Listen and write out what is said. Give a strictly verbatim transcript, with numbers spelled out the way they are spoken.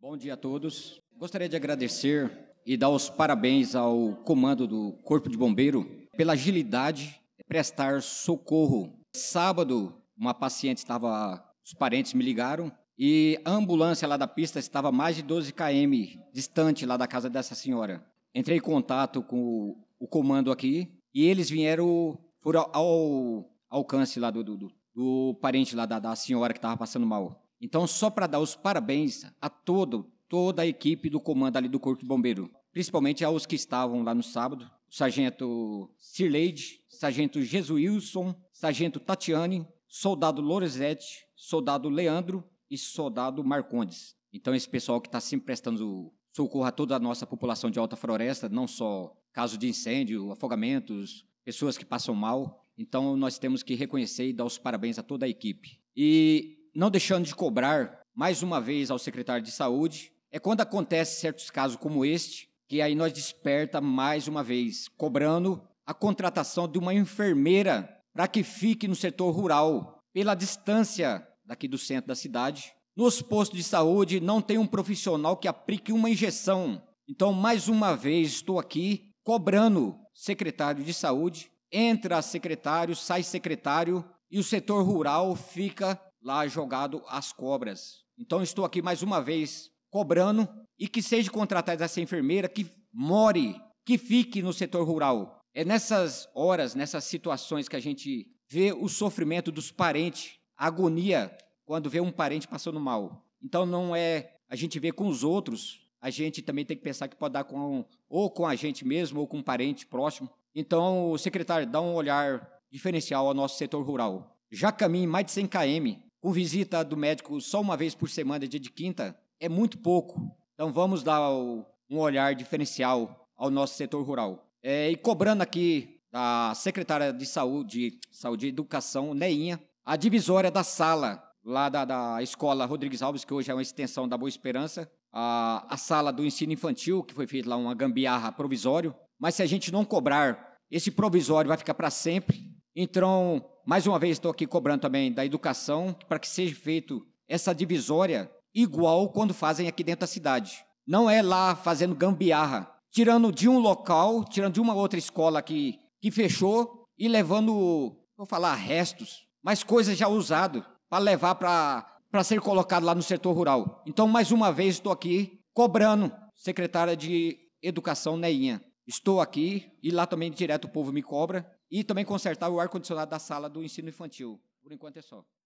Bom dia a todos. Gostaria de agradecer e dar os parabéns ao comando do Corpo de Bombeiro pela agilidade de prestar socorro. Sábado, uma paciente estava, os parentes me ligaram e a ambulância lá da pista estava a mais de doze quilômetros distante lá da casa dessa senhora. Entrei em contato com o, o comando aqui e eles vieram, foram ao, ao alcance lá do, do, do parente lá da, da senhora que estava passando mal. Então, só para dar os parabéns a todo, toda a equipe do comando ali do Corpo de Bombeiro, principalmente aos que estavam lá no sábado, o sargento Cirleide, sargento Jesuílson, sargento Tatiane, soldado Lorenzetti, soldado Leandro e soldado Marcondes. Então, esse pessoal que está sempre prestando socorro a toda a nossa população de Alta Floresta, não só casos de incêndio, afogamentos, pessoas que passam mal. Então, nós temos que reconhecer e dar os parabéns a toda a equipe. E não deixando de cobrar, mais uma vez, ao secretário de Saúde, é quando acontece certos casos como este, que aí nós desperta mais uma vez, cobrando a contratação de uma enfermeira para que fique no setor rural, pela distância daqui do centro da cidade. Nos postos de saúde não tem um profissional que aplique uma injeção. Então, mais uma vez, estou aqui cobrando secretário de saúde, entra secretário, sai secretário e o setor rural fica lá jogado às cobras. Então, estou aqui mais uma vez cobrando e que seja contratada essa enfermeira que more, que fique no setor rural. É nessas horas, nessas situações que a gente vê o sofrimento dos parentes, a agonia quando vê um parente passando mal. Então, não é a gente vê com os outros, a gente também tem que pensar que pode dar com, ou com a gente mesmo ou com um parente próximo. Então, o secretário, dá um olhar diferencial ao nosso setor rural. Já caminho mais de cem quilômetros, com visita do médico só uma vez por semana, dia de quinta, é muito pouco. Então, vamos dar o, um olhar diferencial ao nosso setor rural. É, e cobrando aqui da secretária de Saúde, Saúde e Educação, Neinha, a divisória da sala, lá da, da escola Rodrigues Alves, que hoje é uma extensão da Boa Esperança, a, a sala do ensino infantil, que foi feita lá uma gambiarra provisório, mas se a gente não cobrar, esse provisório vai ficar para sempre. Então, mais uma vez, estou aqui cobrando também da educação, para que seja feito essa divisória igual quando fazem aqui dentro da cidade. Não é lá fazendo gambiarra, tirando de um local, tirando de uma outra escola que, que fechou e levando, vou falar, restos, mas coisas já usadas para levar para para ser colocado lá no setor rural. Então, mais uma vez, estou aqui cobrando, secretária de Educação, Neinha. Estou aqui e lá também direto o povo me cobra e também consertar o ar-condicionado da sala do ensino infantil. Por enquanto é só.